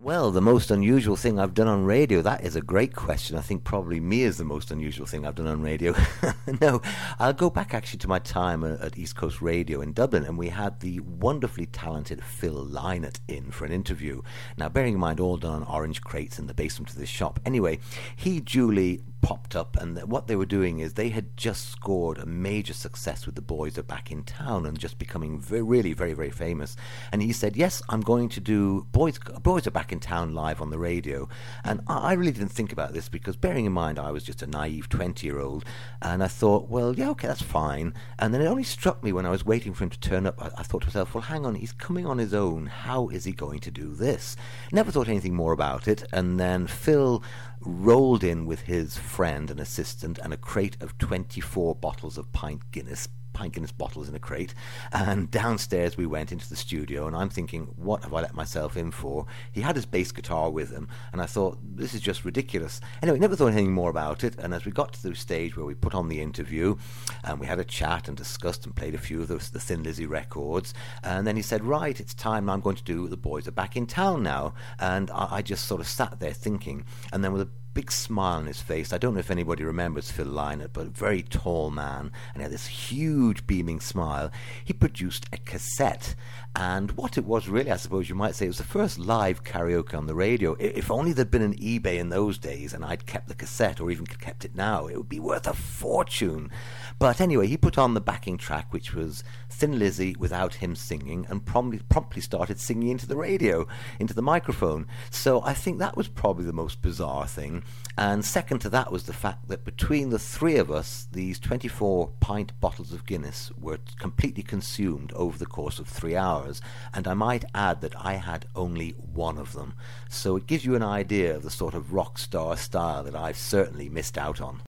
Well, the most unusual thing I've done on radio, that is a great question. I think probably me is the most unusual thing I've done on radio. No, I'll go back actually to my time at East Coast Radio in Dublin, and we had the wonderfully talented Phil Lynott in for an interview. Now, bearing in mind, all done on orange crates in the basement of this shop. Anyway, he duly popped up, and what they were doing is they had just scored a major success with The Boys Are Back in Town and just becoming really very, very famous. And he said, yes, I'm going to do Boys Are Back in Town live on the radio. And I really didn't think about this because, bearing in mind, I was just a naive 20-year-old, and I thought, well, yeah, okay, that's fine. And then it only struck me when I was waiting for him to turn up, I thought to myself, well, hang on, he's coming on his own. How is he going to do this? Never thought anything more about it. And then Phil rolled in with his friend and assistant and a crate of 24 bottles of pint Guinness bottles in a crate, and downstairs we went into the studio, and I'm thinking, what have I let myself in for? He had his bass guitar with him, and I thought, this is just ridiculous. Anyway, never thought anything more about it, and as we got to the stage where we put on the interview, and we had a chat and discussed and played a few of the Thin Lizzy records, and then he said, right, it's time, I'm going to do The Boys Are Back in Town now. And I just sort of sat there thinking, and then with a big smile on his face. I don't know if anybody remembers Phil Lynott, but a very tall man, and he had this huge beaming smile. He produced a cassette, and what it was really, I suppose you might say, it was the first live karaoke on the radio. If only there'd been an eBay in those days and I'd kept the cassette, or even kept it now, it would be worth a fortune. But anyway, he put on the backing track, which was Thin Lizzy without him singing, and promptly started singing into the radio, into the microphone. So I think that was probably the most bizarre thing. And second to that was the fact that between the three of us, these 24 pint bottles of Guinness were completely consumed over the course of 3 hours. And I might add that I had only one of them. So it gives you an idea of the sort of rock star style that I've certainly missed out on.